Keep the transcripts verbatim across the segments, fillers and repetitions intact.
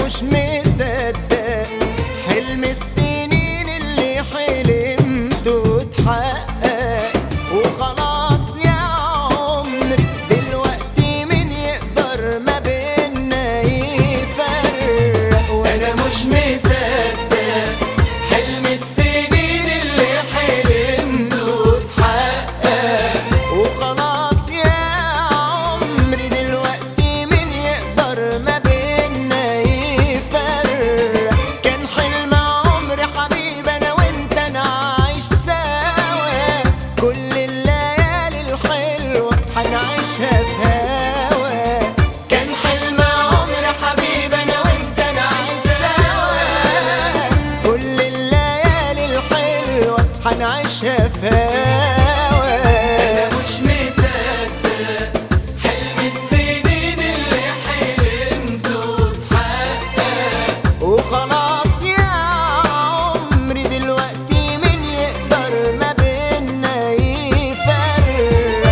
مش مصدق حلم السنين اللي حلمته اتحقق، وخلاص يا عمر دلوقتي مين يقدر ما بينا يفرق. وانا مش مصدق حلم السنين اللي حلمته اتحقق، وخلاص يا عمر دلوقتي مين يقدر ما بينا يفرق. كان حلم عمري حبيبي انا وانت نعيش سوا، كل الليالي الحلوة هنعيشها في هوا. كان حلم عمري حبيبي انا وانت نعيش سوا، كل الليالي الحلوة هنعيشها في هوا. أنا مش مصدق حلم السنين اللي حلمته اتحقق، وخلاص يا عمري دلوقتي مين يقدر ما بينا يفرق.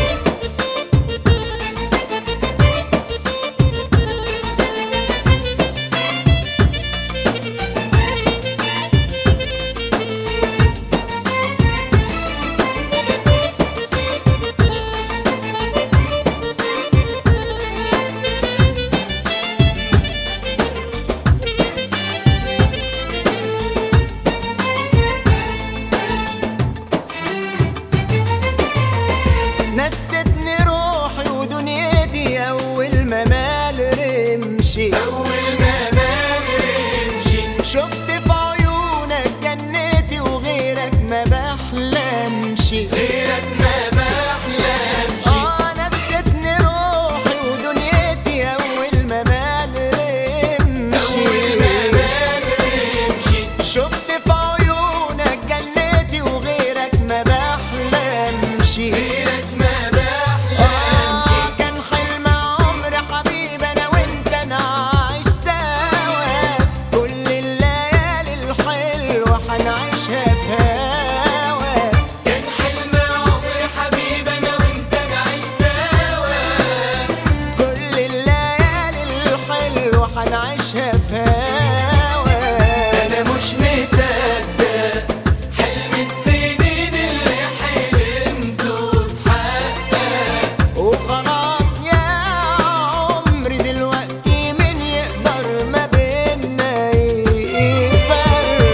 نستني روحي ودنيتي أول ما مال رمشي، أول ما مال رمشي شفت في عيونك جنتي وغيرك ما بحلمش. غيرك ما بحلمش. آه نستني روحي ودنيتي أول ما مال رمشي، أول ما مال رمشي شفت في عيونك جنتي وغيرك ما بحلمش. غيرك ما بحلمش. آه كان حلم عمري حبيبي أنا وأنت نعيش سوا، كل الليالي الحلوة هنعيشها في هوا. كان حلم عمري حبيبي أنا وأنت نعيش سوا، كل الليالي الحلوة هنعيشها في هوا. أنا مش مصدق حلم السنين اللي حلمته اتحقق، وخلاص يا عمري دلوقتي مين يقدر ما بينا يفرق.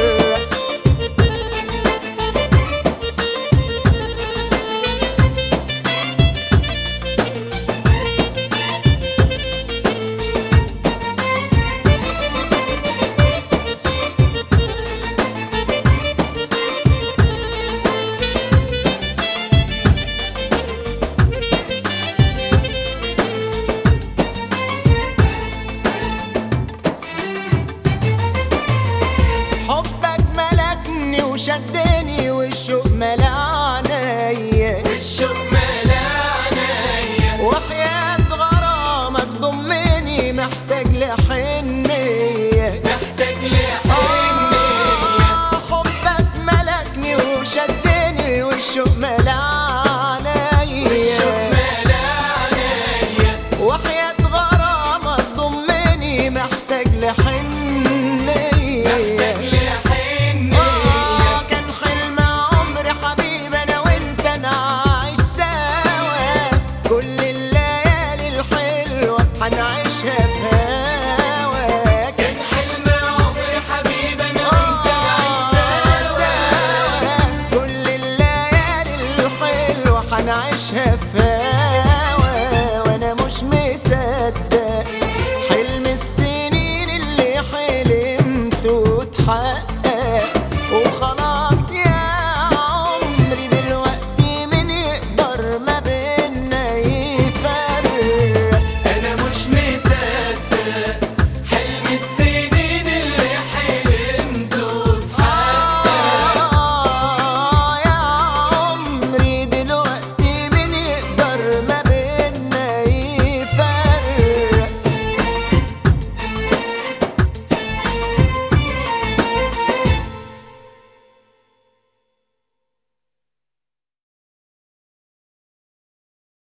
حبك ملكني وشدني والشوق ملا عينيا، والشوق ملا عينيا، وحياة غرامك ضمني محتاج لحنية. محتاج لحنية. آه حبك ملكني وشدني والشوق ملا والشوق عينيا، ملا عينيا، وحياة غرامك ضمني محتاج لحنية. محتاج لحنية. آه كان حلم عمري حبيبي أنا وأنت نعيش سوا، كل الليالي الحلوة هنعيشها في هوا. كان حلم عمري حبيبي أنا وأنت نعيش سوا، كل الليالي الحلوة هنعيشها في